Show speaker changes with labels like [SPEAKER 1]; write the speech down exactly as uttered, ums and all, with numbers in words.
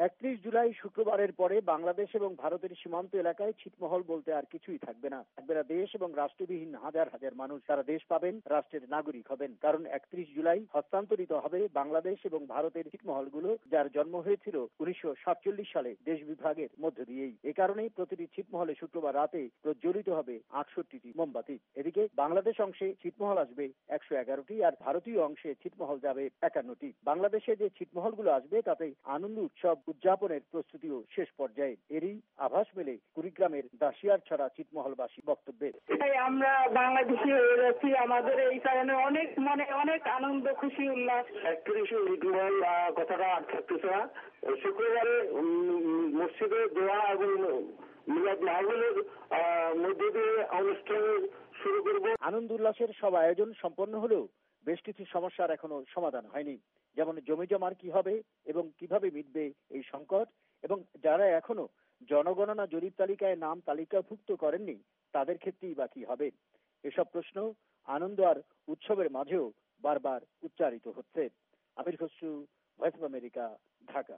[SPEAKER 1] একত্রিশ জুলাই শুক্রবারের পরে বাংলাদেশ এবং ভারতের সীমান্ত এলাকায় ছিটমহল বলতে আর কিছুই থাকবে না। থাকবে না দেশ এবং রাষ্ট্রবিহীন হাজার হাজার মানুষ। তারা দেশ পাবেন, রাষ্ট্রের নাগরিক হবেন। কারণ একত্রিশ জুলাই হস্তান্তরিত হবে বাংলাদেশ এবং ভারতের ছিটমহলগুলো, যার জন্ম হয়েছিল উনিশশো সাতচল্লিশ সালে দেশ বিভাগের মধ্য দিয়েই। এ কারণেই প্রতিটি ছিটমহলে শুক্রবার রাতে প্রজ্বলিত হবে আটষট্টিটি মোমবাতি। এদিকে বাংলাদেশ অংশে ছিটমহল আসবে একশো এগারোটি, আর ভারতীয় অংশে ছিটমহল যাবে একান্নটি। বাংলাদেশে যে ছিটমহলগুলো আসবে তাতে আনন্দ উৎসব উদযাপনের প্রস্তুতিও শেষ পর্যায়ে। এরই আভাস মেলে কুড়িগ্রামের দাসিয়ার ছড়া ছিটমহলবাসী বক্তব্যে।
[SPEAKER 2] আমরা বাংলাদেশি হয়ে যাচ্ছি, আমাদের এই কারণে অনেক মানে অনেক আনন্দ খুশি উল্লাস।
[SPEAKER 3] একত্রিশে ছিটমহল কথাটা আর থাকতেছে না। শুক্রবারে মসজিদে দোয়া এবং মিলাদ মাহফিলের মধ্য দিয়ে অনুষ্ঠান শুরু করব।
[SPEAKER 1] আনন্দ উল্লাসের সব আয়োজন সম্পন্ন হলেও বেশ কিছু সমস্যার এখনো সমাধান হয়নি। যেমন জমি জমার কি হবে এবং কিভাবে মিটবে এই সংকট, এবং যারা এখনো জনগণনা জরিপ তালিকায় নাম তালিকাভুক্ত করেননি তাদের ক্ষেত্রেই বা কি হবে। এসব প্রশ্ন আনন্দ আর উৎসবের মাঝেও বারবার উচ্চারিত হচ্ছে। Amir Khasru, Voice of America, Dhaka.